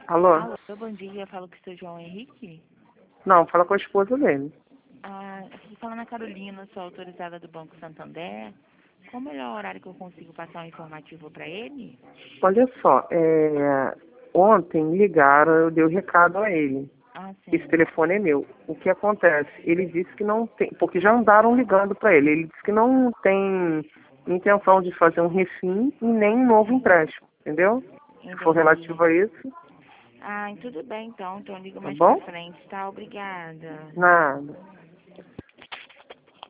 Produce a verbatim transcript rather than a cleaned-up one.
Alô? Alô, bom dia, falo com o seu João Henrique. Não, fala com a esposa dele. Ah, estou falando a Carolina, sou autorizada do Banco Santander. Qual o melhor horário que eu consigo passar um informativo para ele? Olha só, é, ontem ligaram, eu dei o recado a ele. Ah, Esse sim. telefone é meu. O que acontece? Ele disse que não tem, porque já andaram ligando para ele. Ele disse que não tem intenção de fazer um refim e nem um novo empréstimo, entendeu? Se for Entendi. relativo a isso, Ah, tudo bem então, então eu ligo tá mais pra bom? frente, tá? Obrigada. Nada.